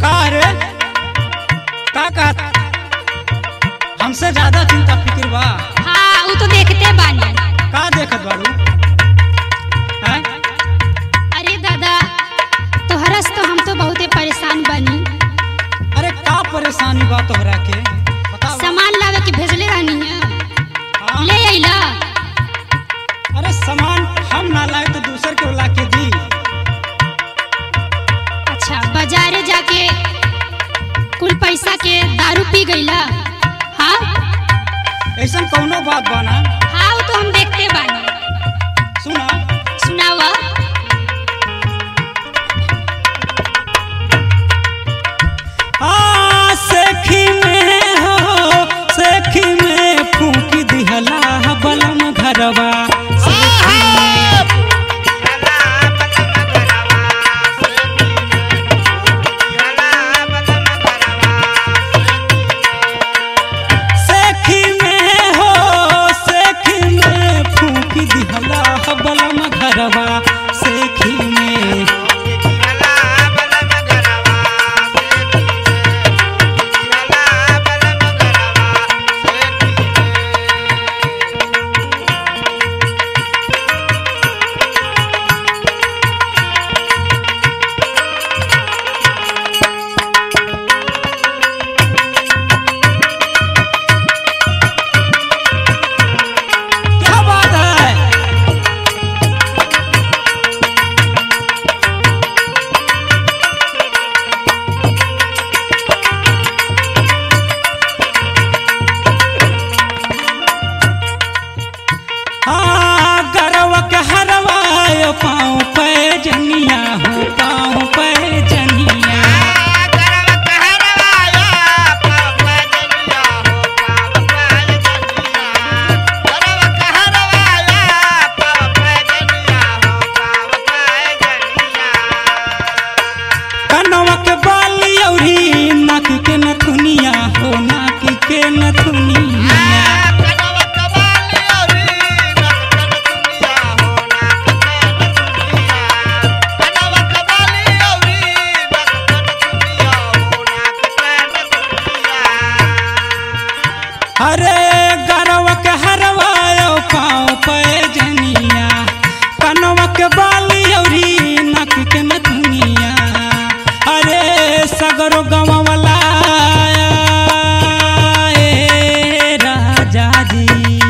का रे का हमसे ज्यादा चिंता फिक्र बा। हाँ वो तो देखते बानी। का देखत बारू हैं? अरे दादा तोहरा से तो हम तो बहुते परेशान बनी। अरे का परेशानी बा तोहरा के बताओ। सामान लावे के भेजले रहनी है, हाँ? ले अइला? अरे सामान हम ना लाए तो दूसर के ला के दी। अच्छा बाजारे जाके कुल पैसा के दारू पी गईला? हाँ ऐसा कौनो बात बाना। हाँ वो तो हम देखते बानी। सुना सुनावा। सेखी में हो सेखी में फूकी दिहला बलम घरवा। सेखी में हो सेखी में फूकी दिहला बलम घरवा। सेखी में क्या बात है? हाँ गरवा के हरवायो पाँव पे जनिया हो पाँव पे जनिया। कनवा के बाली औरी नाक के नथुनिया हो नाक के नथुनिया। अरे गरवा के हरवायो पाँव पे जनिया। कनवा के बाली औरी नाक के नथुनिया। अरे सगरो गंवला राजा जी।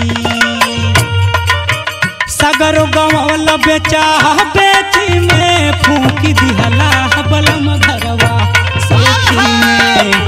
सगरो गंवला बेचा बेची में फूकी दिहला बलम घरवा। सेखी में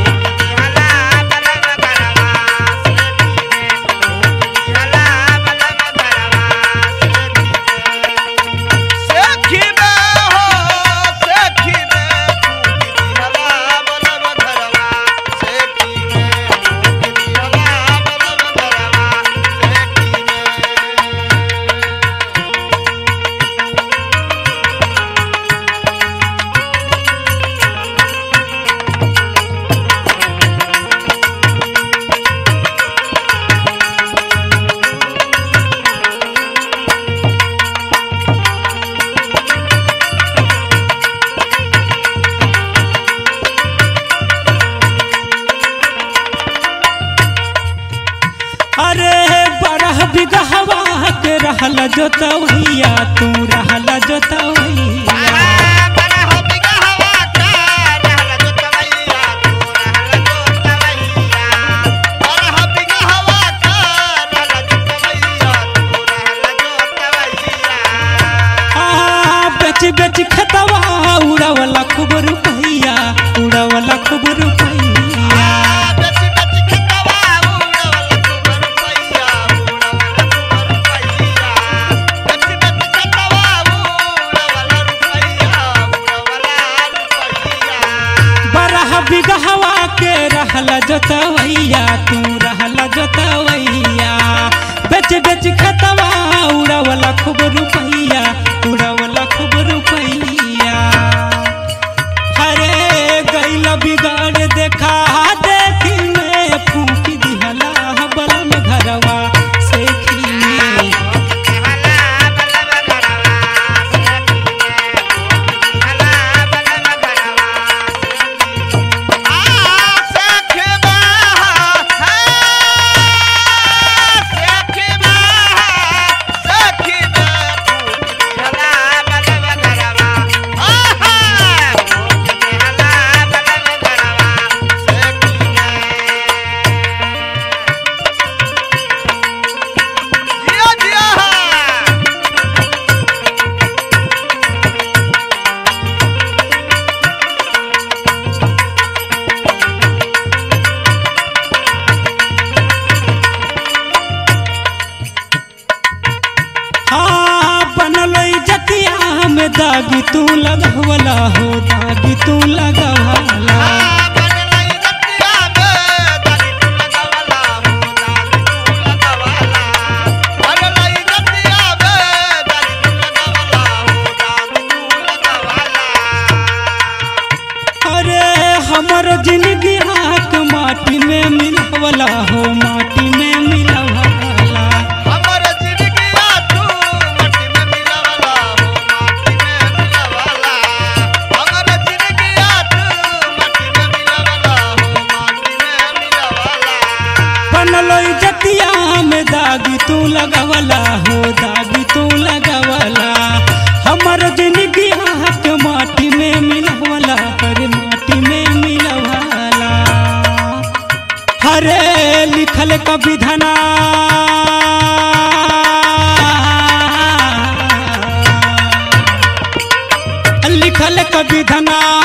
अरे बरह बिगहवा के रहल जोतवैया तू रहल जोतवैया। बेच बेच खतवा उड़ावला खूब रुपैया उड़ावला खूब रुपैया। बिगहवा के रहल जोतवैया तू रहल जोतवैया। बेच बेच खतवा उड़ावला खूब रुपैया उड़ावला खूब रुपैया। अरे गैला बिगाड़ देखा देखी में फूकी दिहला बलम घरवा। सेखी में मिलवला हो दागी तू लगवाला अरे हमर जिंदगी आक माटी में मिलवला हो माटी में मिलवला हमर जिंदगिया तू माटी में मिलवला हो माटी में मिलवला हमर जिंदगिया तू माटी में मिलवला हो माटी में मिलवला बनलो जतिया में दागी तू लगवला हो दागी तू लगवला हमर जिंदगी आक माटी में मिलवला हरे माटी में मिलवला हरे लिखल कभी धना लिखल कभी धना